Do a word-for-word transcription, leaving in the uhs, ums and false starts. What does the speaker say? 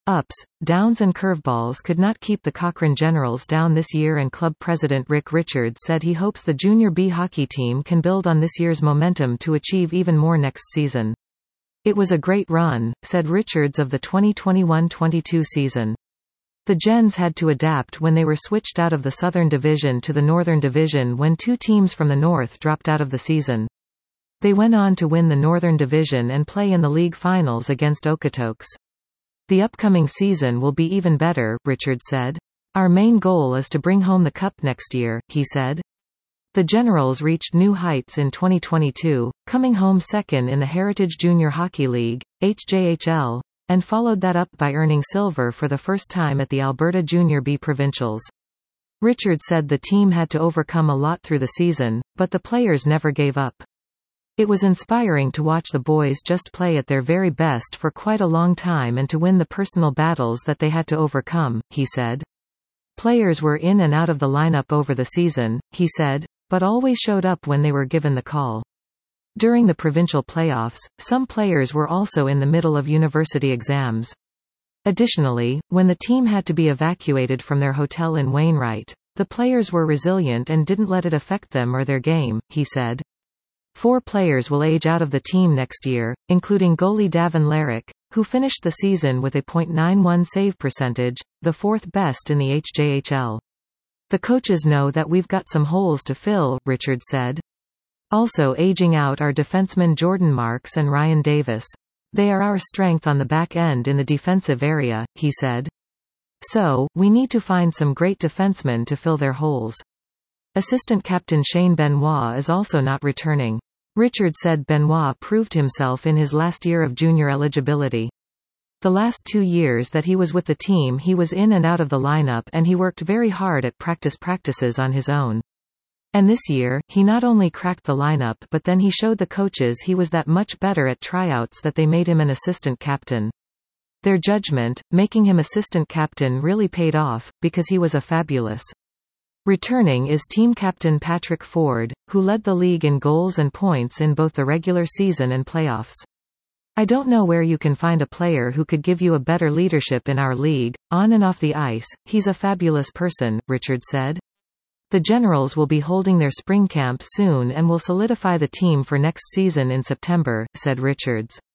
ups, downs and curveballs could not keep the Cochrane Generals down this year, and club president Rick Richards said he hopes the Junior B hockey team can build on this year's momentum to achieve even more next season. "It was a great run," said Richards of the twenty twenty-one twenty-two season. "The Gens had to adapt when they were switched out of the Southern Division to the Northern Division when two teams from the North dropped out of the season. They went on to win the Northern Division and play in the league finals against Okotoks. The upcoming season will be even better," Richards said. "Our main goal is to bring home the cup next year," he said. The Generals reached new heights in twenty twenty-two, coming home second in the Heritage Junior Hockey League, H J H L, and followed that up by earning silver for the first time at the Alberta Junior B Provincials. Richards said the team had to overcome a lot through the season, but the players never gave up. "It was inspiring to watch the boys just play at their very best for quite a long time and to win the personal battles that they had to overcome," he said. "Players were in and out of the lineup over the season," he said, "but always showed up when they were given the call. During the provincial playoffs, some players were also in the middle of university exams. Additionally, when the team had to be evacuated from their hotel in Wainwright, the players were resilient and didn't let it affect them or their game," he said. Four players will age out of the team next year, including goalie Davin Larrick, who finished the season with a point nine one save percentage, the fourth best in the H J H L. "The coaches know that we've got some holes to fill," Richards said. Also aging out are defensemen Jordan Marks and Ryan Davis. "They are our strength on the back end in the defensive area," he said. "So, we need to find some great defensemen to fill their holes." Assistant captain Shane Benoit is also not returning. Richards said Benoit proved himself in his last year of junior eligibility. The last two years that he was with the team he was in and out of the lineup and he worked very hard at practice practices on his own. And this year, he not only cracked the lineup but then he showed the coaches he was that much better at tryouts that they made him an assistant captain. Their judgment, making him assistant captain, really paid off, because he was a fabulous. Returning is team captain Patrick Ford, who led the league in goals and points in both the regular season and playoffs. "I don't know where you can find a player who could give you a better leadership in our league, on and off the ice. He's a fabulous person," Richards said. The Generals will be holding their spring camp soon and will solidify the team for next season in September, said Richards.